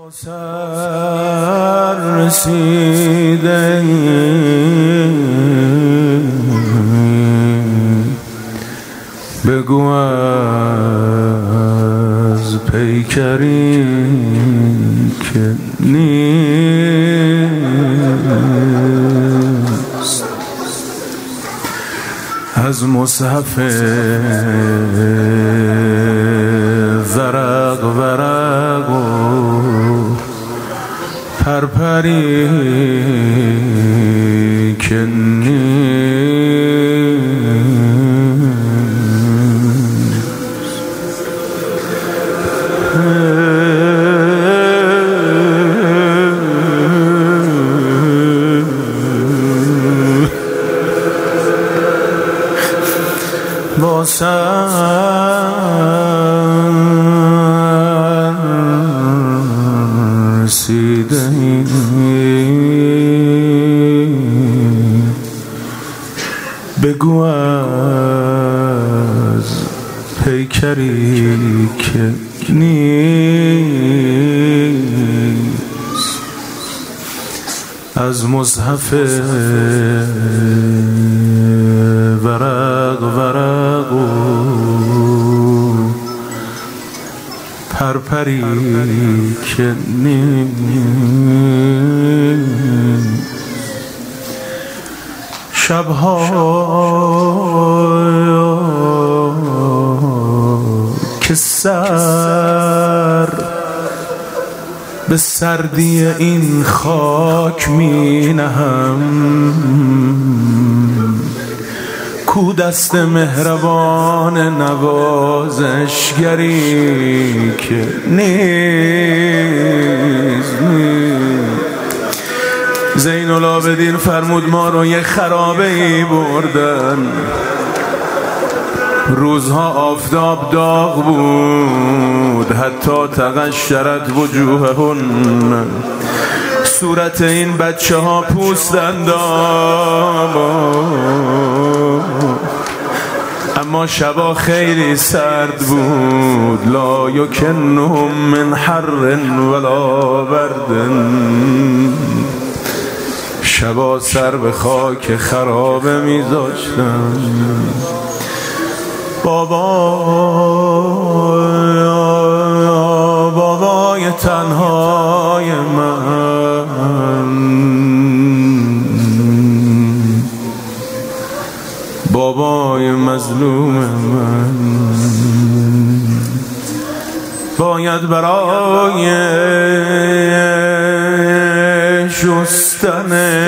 سر رسیده بگو از پیکری که نیست از مصحف ورق ورق و پرپری که با سر رسیده بگو از پیکری که نیست از مصحف ورق ورق و پرپری که نیست شبها که سر به سردی این خاک می نهم کو دست مهربان نوازشگری که نیست زین العابدین فرمود ما رو یه خرابه ای بردن روزها آفتاب داغ بود حتی تقشرت وجوههن صورت این بچه ها پوست اندام اما شبا خیلی سرد بود لا یکنهم من حر ولا برد شبا سر به خاک خرابه میذاشتم بابای تنهای من بابای مظلوم من باید برای شستن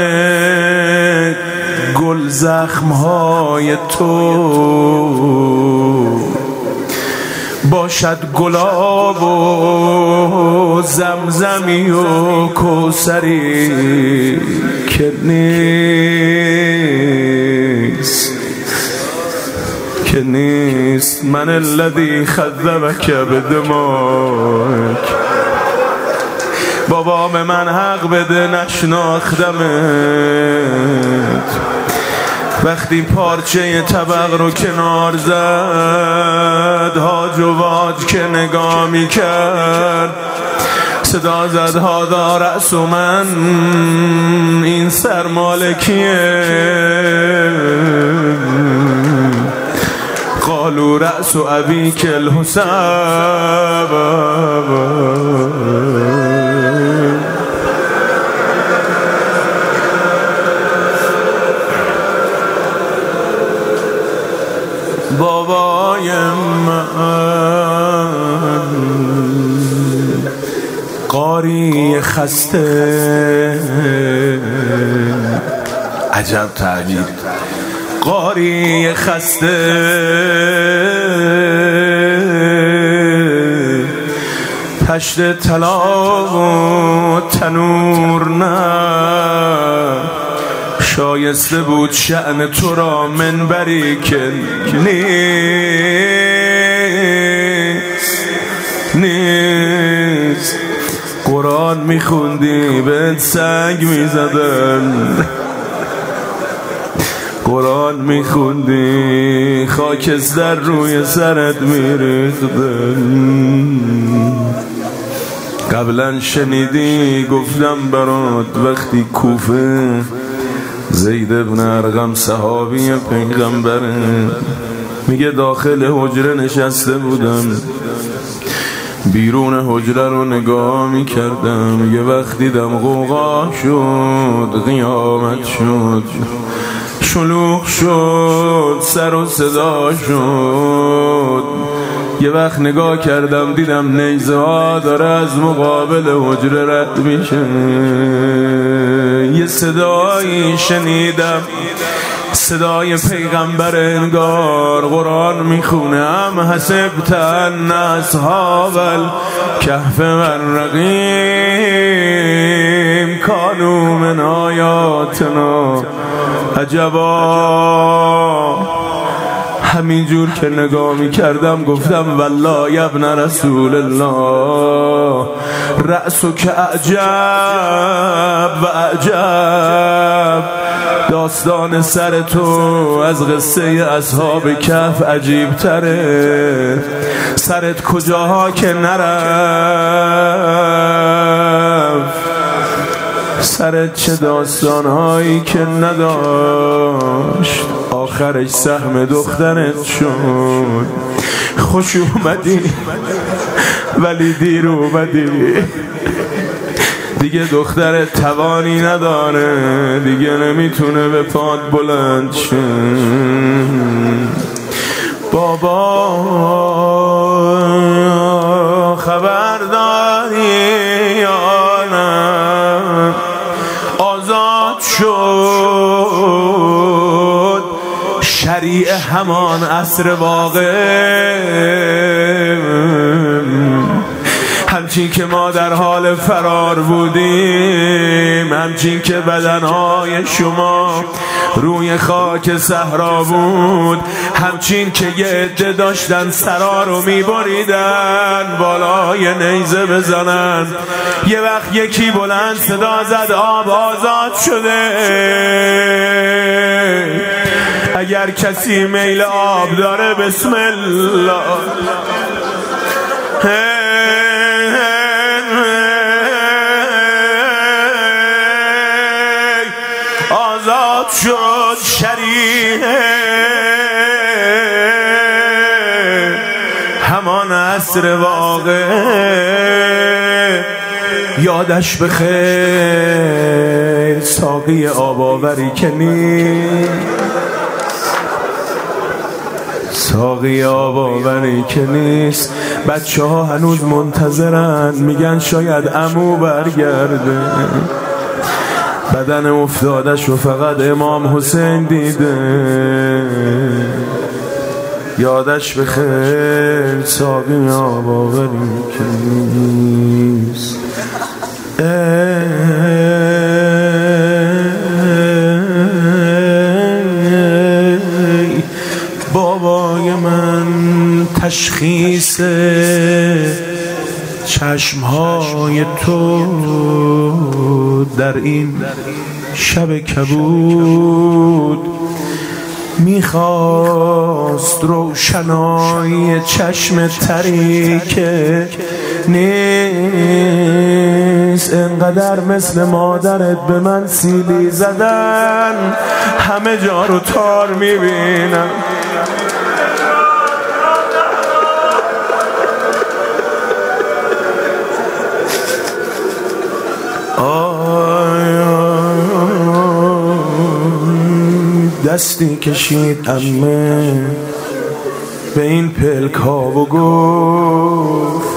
گل زخمهای تو باشد گلاب و زمزمی و کوثری که نیست من الذی خذبک بدماک بابا به من حق بده نشناختمت وقتی پارچه طبق رو کنار زد هاج و واج که نگاه می کرد صدا زد هادا رأس من این سر مالکیه قالوا رأس ابیک الحسین بابای من قاری خسته عجب تعبیر قاری خسته پشت طلا و تنور نه شایسته بود شأن تو را منبری که نیست قرآن میخوندی بهت سنگ میزدن قرآن میخوندی خاکستر روی سرت میریختن قبلا شنیدی گفتم برات وقتی کوفه زید ابن ارقم صحابی پیغمبره، میگه داخل حجره نشسته بودم، بیرون حجره رو نگاه میکردم، میگه وقت دیدم غوغا شد، قیامت شد، شلوغ شد، سر و صدا شد. یه وقت نگاه کردم دیدم نیزه ها داره از مقابل حجره رد میشه. یه صدایی شنیدم، صدای پیغمبر، انگار قرآن میخونه، ام حسبت ان اصحاب الکهف والرقیم کانوا من آیاتنا عجبا. همینجور که نگاه میکردم گفتم والله یا ابن رسول الله رأسک اعجب و اعجب، داستان سر تو از قصه اصحاب کهف عجیب تره. سرت کجاها که نرفت، سرت چه داستانهایی که نداشت، آخرش سهم دخترت شد. خوش اومدی ولی دیر اومدی، دیگه دخترت توانی نداره، دیگه نمیتونه به پات بلند شه. بابا خبرداری یا نه، آزاد شد شریع همان عصر واقع. همچین که ما در حال فرار بودیم، همچین که بدنهای شما روی خاک صحرا بود، همچین که یه عده داشتن سرا رو میبریدن بالای نیزه بزنن، یه وقت یکی بلند صدا زد آب آزاد شده. اگر کسی میل آب داره بسم الله. آزاد شد شریعه همان عصر واقع. یادش بخیر ساقی آباوری که نیست، ساقی آباوری که نیست. بچه ها هنوز منتظرن، میگن شاید عمو برگرده. بدن افتادش و فقط امام حسین دیده. یادش بخیر ساقی آباوری که نیست. بابای من تشخیص چشمهای تو در این شب کبود میخواست روشنایی چشم تریک نیست. انقدر مثل مادرت به من سیلی زدن، همه جا رو تار میبینم. دستی کشید عمه به این پلک ها و گفت،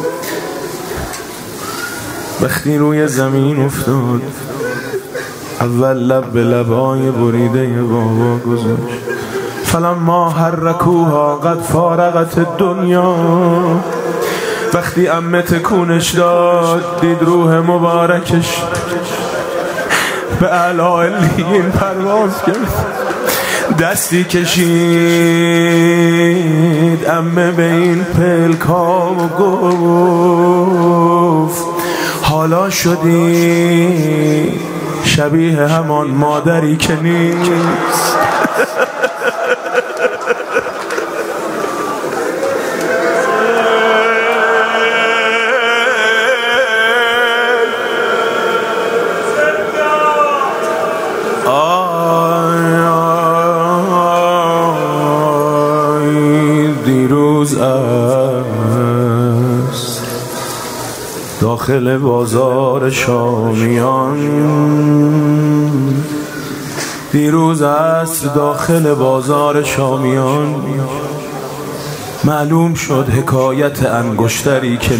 وقتی روی زمین افتاد اول لب به لبای بریده بابا گذاشت. فلما حرکوها قد فارغت دنیا. وقتی عمه تکونش داد دید روح مبارکش به اعلی علیین پرواز کرد. دستی کشید عمه به این پلک ها و گفت حالا شدی شبیه همان مادری که نیست. داخل بازار شامیان. دیروز عصر داخل بازار شامیان معلوم شد حکایت انگشتری که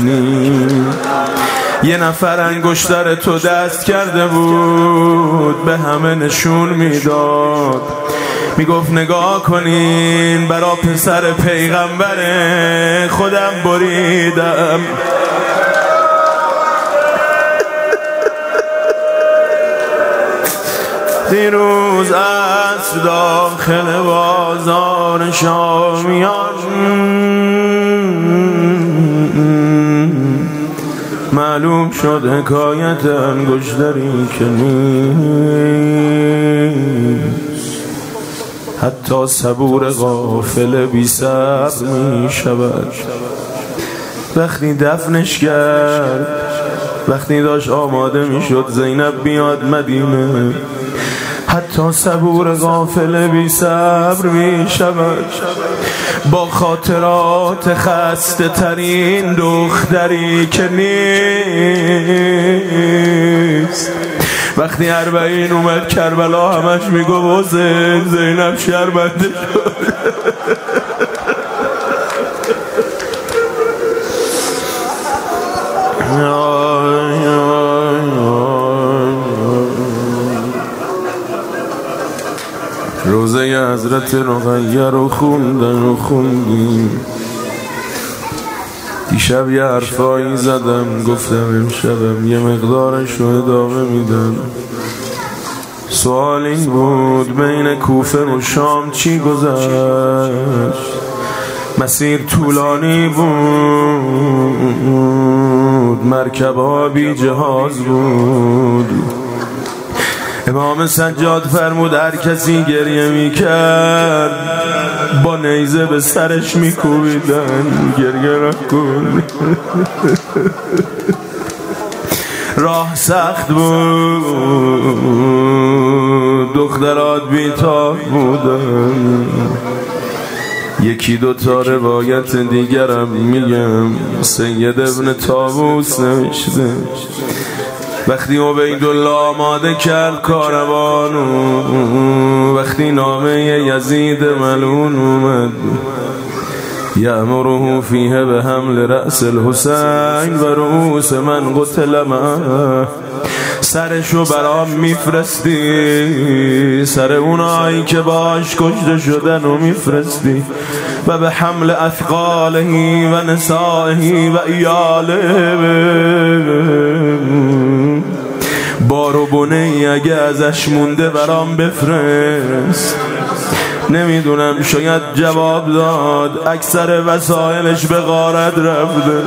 یه نفر انگشتر تو دست کرده بود، به همه نشون میداد، میگفت نگاه کنین برا پسر پیغمبره، خودم بریدم. دیروز از داخل بازار شامیان معلوم شد حکایت انگشتری که نیست. حتی صبور غافل بی صبر می شود. وقتی دفنش کرد، وقتی داشت آماده می شد زینب بیاد مدینه، حتی صبور غافل بی صبر می شود. با خاطرات خسته ترین دختری که نیست. وقتی 40 اومد کربلا همش میگو زینب شرمنده شد. روزه حضرت رقیه رو خوندیم. دیشب یه حرفایی زدم، گفتم امشبم یه مقدارش رو ادامه میدم. سوال این بود بین کوفه و شام چی گذشت؟ مسیر طولانی بود، مرکب‌ها بی جهاز بود. امام سجاد فرمود هر کسی گریه میکرد با نیزه به سرش میکوبیدن. گریه نکن. راه سخت بود، دخترات بی‌تاب بودن. یکی دوتا روایت دیگرم میگم. سید ابن طاووس نوشته وقتی عبیدالله آماده کرد کاروانو، وقتی نامه یزید ملعون اومد، یأمره فیه به حمل رأس الحسین و رؤوس من قتل معه، سرشو برام میفرستی، سر اونایی که باش کشته شدن رو میفرستی، و به حمل اثقالهی و نسائهی و ایاله، بارو بنی اگه ازش مونده برام بفرست. نمیدونم، شاید جواب داد، اکثر وسایلش به غارت رفته.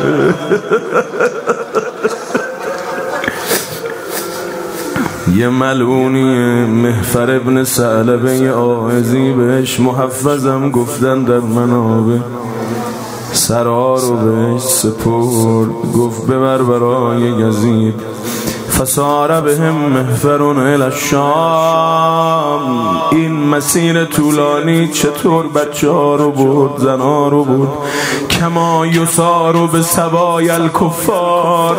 یه ملعونی محفر ابن ثعلبه آعزی بهش محفظم گفتن در منابع، سرا رو بهش سپرد، گفت ببر برای یزید. فسار بهم محفرون الی الشام. این مسیر طولانی چطور بچه ها رو برد، زن ها رو برد. کما یسارو به سوای الکفار.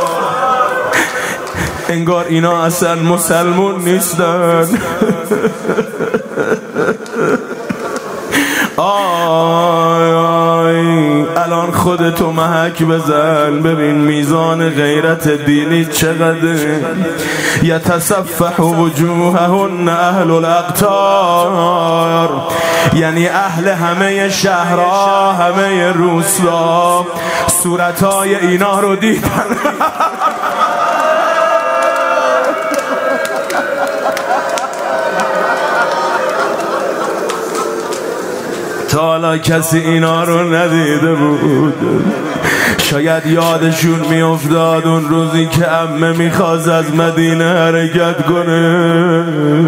انگار اینا اصلا مسلمون نیستن. الان خودتو محک بزن ببین میزان غیرت دینی چقدر. یتصفح وجوههن اهل الاقطار، یعنی اهل همه شهرها، همه روستا صورتهای اینا رو دیدن. تا حالا کسی اینا رو ندیده بود. شاید یادشون میافتاد اون روزی که عمه میخواست از مدینه حرکت کنه،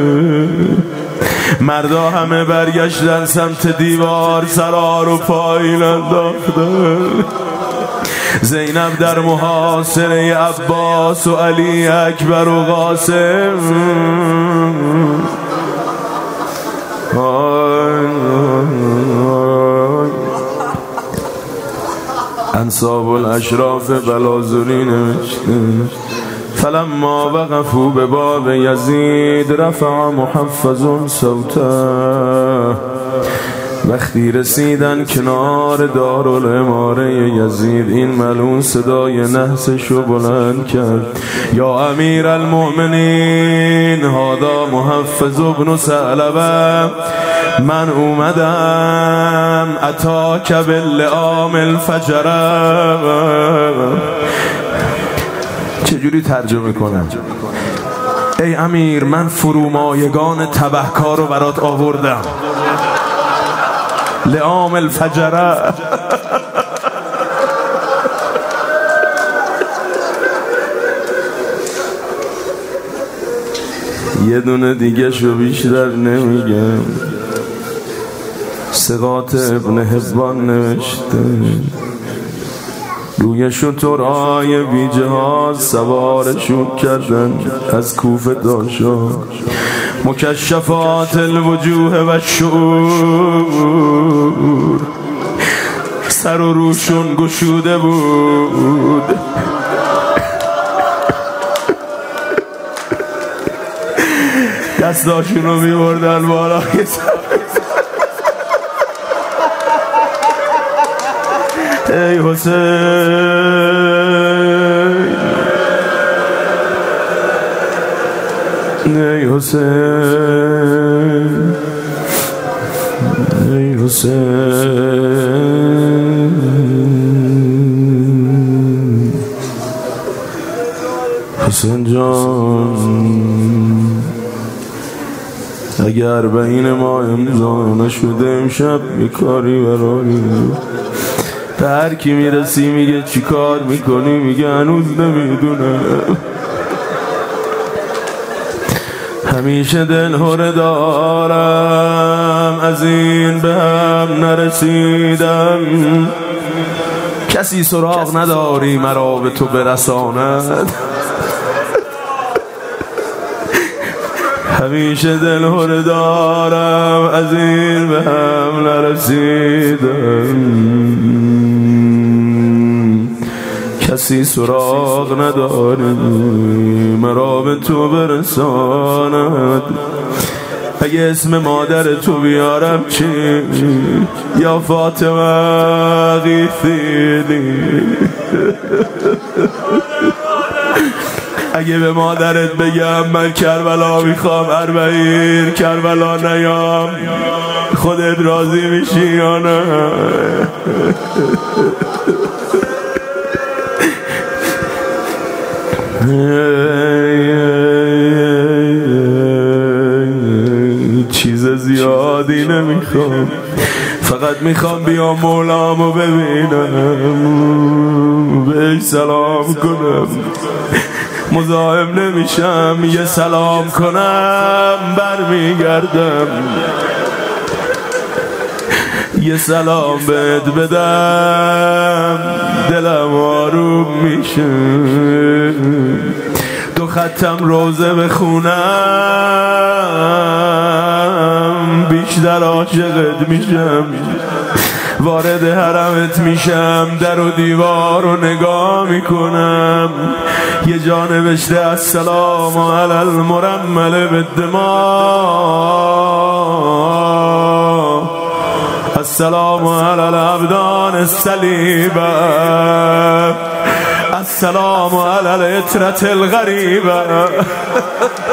مردا همه برگشتن سمت دیوار، سرا رو پایین انداختن. زینب در محاصره عباس و علی اکبر و قاسم. انصاب الاشراف بلازوری نوشته فلما وقفوا به باب یزید رفع محفظ صوته. وقتی رسیدن کنار دارالعماره یزید این ملعون صدای نحسشو بلند کرد یا امیر المؤمنین هذا محفظ ابن ثعلبه، من اومدم اتاک باللئام الفجره. چجوری ترجمه کنم؟ ای امیر من فرومایگان تبهکار رو برات آوردم، لئام الفجره. یه دونه دیگه شو بیشتر نمیگم. ثقات ابن حبان نوشته روی شترهای بی جهاز سوارشون کردن از کوفه داشا، مکشفات الوجوه و شعور، سر و روشون گشوده بود. دستاشون رو میبردن بالای سر. ای حسین ای حسین ای حسین حسین جان، اگر بین ما امضا نشده امشب یه کاری برای به هر کی میرسی میگه چی کار میکنی، میگه هنوز نمیدونه. همیشه دلهره دارم از این به هم نرسیدم، کسی سراغ نداری مرا به تو برساند. همیشه دلهره دارم از این به هم نرسیدم، کسی سراغ نداری مرا به تو برساند. اگه اسم مادر تو بیارم چی؟ یا فاطمه غیثینی. اگه به مادرت بگم من کربلا میخوام 40 کربلا نیام، خودت راضی میشی یا نه؟ چیز زیادی نمیخوام، فقط میخوام بیام مولامو ببینم، بهش سلام کنم، مزاحم نمیشم، یه سلام کنم برمیگردم، یه سلام بهت بدم دلم آروم میشه، 2 ختم روزه بخونم بیشتر عاشقت میشم، وارد حرمت میشم، در و دیوار رو نگاه میکنم، یه جا نوشته السلام علی المرمل بالدماء، السلام علی الابدان الصلیبه، السلام علی العطرة الغریبه.